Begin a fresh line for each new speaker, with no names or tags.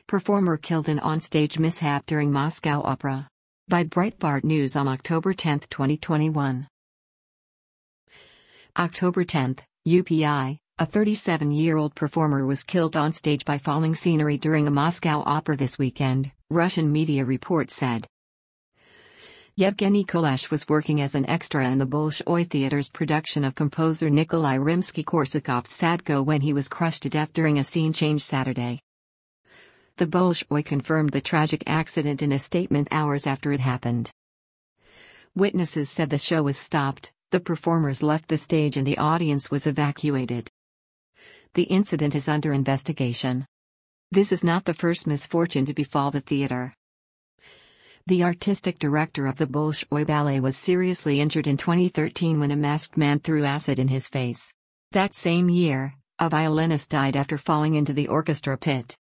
Performer killed in onstage mishap during Moscow Opera. By Breitbart News on October 10, 2021. October 10, UPI, a 37-year-old performer was killed on stage by falling scenery during a Moscow opera this weekend, Russian media reports said. Yevgeny Kulesh was working as an extra in the Bolshoi Theater's production of composer Nikolai Rimsky-Korsakov's Sadko when he was crushed to death during a scene change Saturday. The Bolshoi confirmed the tragic accident in a statement hours after it happened. Witnesses said the show was stopped, the performers left the stage and the audience was evacuated. The incident is under investigation. This is not the first misfortune to befall the theater. The artistic director of the Bolshoi Ballet was seriously injured in 2013 when a masked man threw acid in his face. That same year, a violinist died after falling into the orchestra pit.